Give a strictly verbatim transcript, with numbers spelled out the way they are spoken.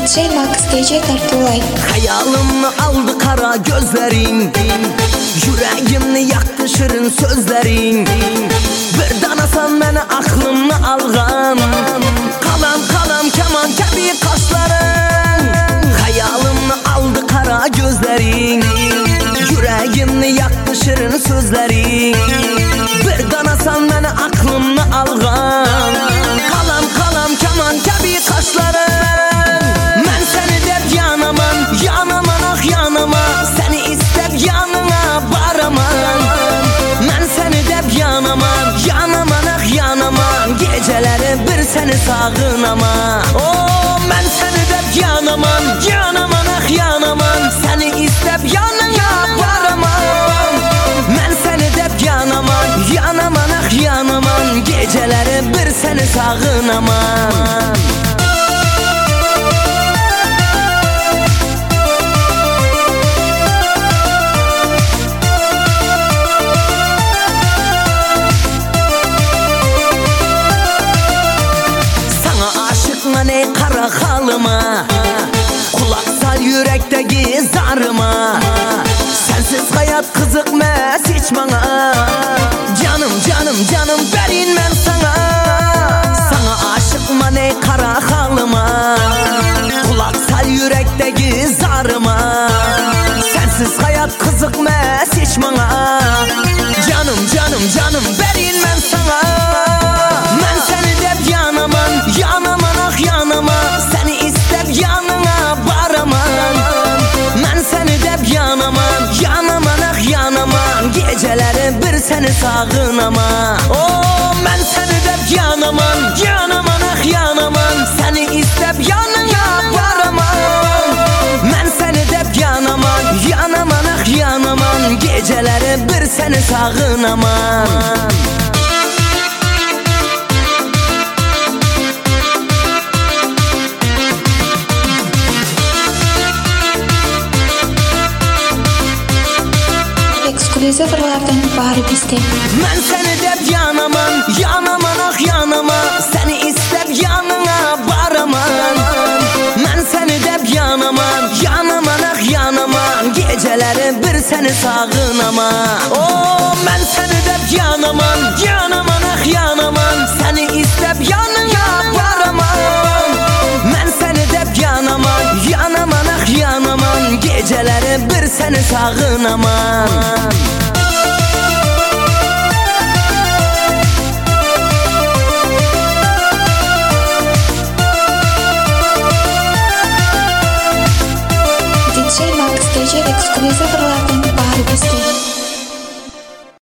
J Max gece Kartolay. Hayalımı aldı kara gözlerin, yüreğimni yaktı şirin sözlerin. Bir danasan beni aklımı algan, kalam kalam keman kebi kaşların. Hayalımı aldı kara gözlerin, yüreğimni yaktı şirin sözlerin. Bir danasan beni aklımı algan, kalam kalam keman kebi kaşların. Ben seni dep yanaman, yanaman ah yanama, seni istep yanına baraman. Ben seni dep yanaman, yanaman ah yanaman, geceleri bir seni sağınama. Oh, ben seni dep yanaman, yanaman ah yanaman, seni istep yanına baraman. Ben seni dep yanaman, yanaman ah yanaman, geceleri bir seni sağınaman. Ey kara halıma, kulak sal yürekteki zarıma. Sensiz hayat kızıkmaz hiç bana. Canım canım canım verin ben sana. Sana aşıkman ey kara halıma, kulak sal yürekteki zarıma. Sensiz hayat kızıkmaz hiç bana. Canım canım canım verin ben sana. Ben seni dep yanaman, yanaman ah yanama, seni istep yanına baraman. Ben seni dep yanaman, yanaman ah yanaman, geceleri bir seni sağınama. Oh, ben seni dep yanaman, yanaman ah yanaman, seni istep yanına baraman. Ben seni dep yanaman, yanaman ah yanaman, geceleri bir seni sağınaman. Eksklusivlerden bari bizde. Ben seni dep yanaman, yanaman ah yanama, seni istep yanına baraman. Ben seni dep yanaman, yanaman ah yanaman, geceleri bir seni sağınama. Oh, ben seni dep yanaman, yanaman ah yanaman, seni istep yanına baraman. Ben seni dep yanaman, yanaman ah yanaman, geceleri bir seni sağınaman. J Max gece eksklusivlerden bari bizde.